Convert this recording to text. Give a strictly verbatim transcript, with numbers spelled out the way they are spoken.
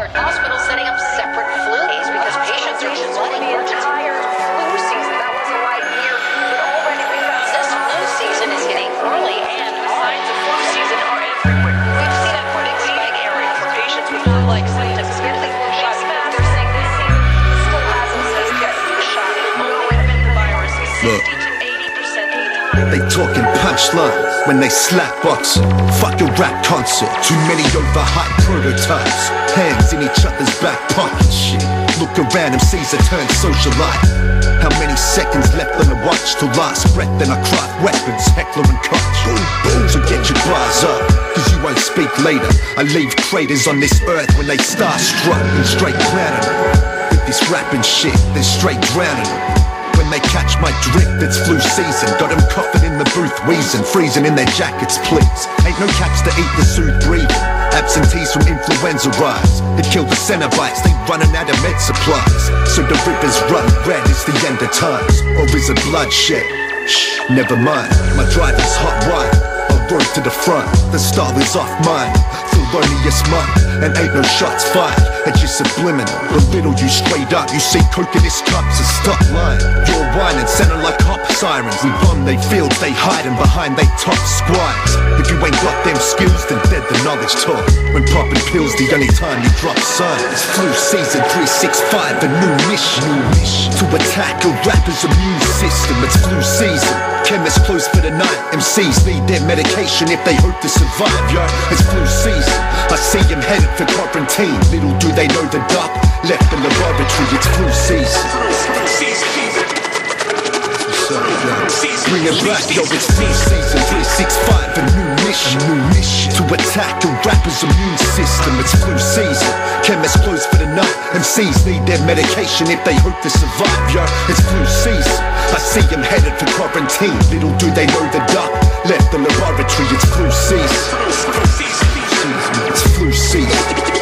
separate hospitals setting up separate flu days because patients are flooding emergency. Flu season, that wasn't right here, but already we found This flu season is hitting early and signs of flu season are everywhere. We've seen a quick spike area for patients with flu-like symptoms getting the flu shot. they're saying this season still hasn't said yet the shot. Only prevent the virus Look. sixty to eighty percent of the time. They talking punchlines when they slap boxing. Fuck a rap concert, too many overhyped prototypes. Hands in each other's back pocket shit. Look around and sees a turn socialite. How many seconds left on the watch till last breath? Then I craft weapons, heckler and koch. So get your bars up, cause you won't speak later. I leave craters on this earth when they start struck and straight drowning them. With this rapping shit, they're straight drowning them. When they catch my drift, it's flu season. Got them coughing in the booth, wheezing, freezing in their jackets, please. Ain't no cats to eat the soothe breathing. Absentees from influenza rise. It killed the Cenobites, they running out of med supplies. So the rivers run red, it's the end of times. Or is it bloodshed? Shh, never mind. My driver's hot wire. I rode to the front, the star is off mine. Felonious month, and ain't no shots fired. It's just subliminal, belittle you straight up. You see coke in his cups, so stop lying. You're whining, sounding like cop sirens. We bomb they fields, they hiding behind they top squires. If you ain't got them skills, then dead the knowledge talk. When popping pills, the only time you drop signs. Flu season three sixty-five, a new mission. New mission to attack a rapper's immune system. It's flu season. Chemists close for the night. M Cs need their medication if they hope to survive, yo. It's flu season. I see him headed for quarantine. Little do they know the doc left the laboratory. It's flu season. Bring it back, yo, it's flu season. three sixty-five, a new mission. New mission to attack a rapper's immune system. It's flu season. Chemists close for the night. M Cs need their medication if they hope to survive, yo. It's flu season. I see him headed for quarantine. Little do they know the doc left the laboratory. It's flu season. It's flu season.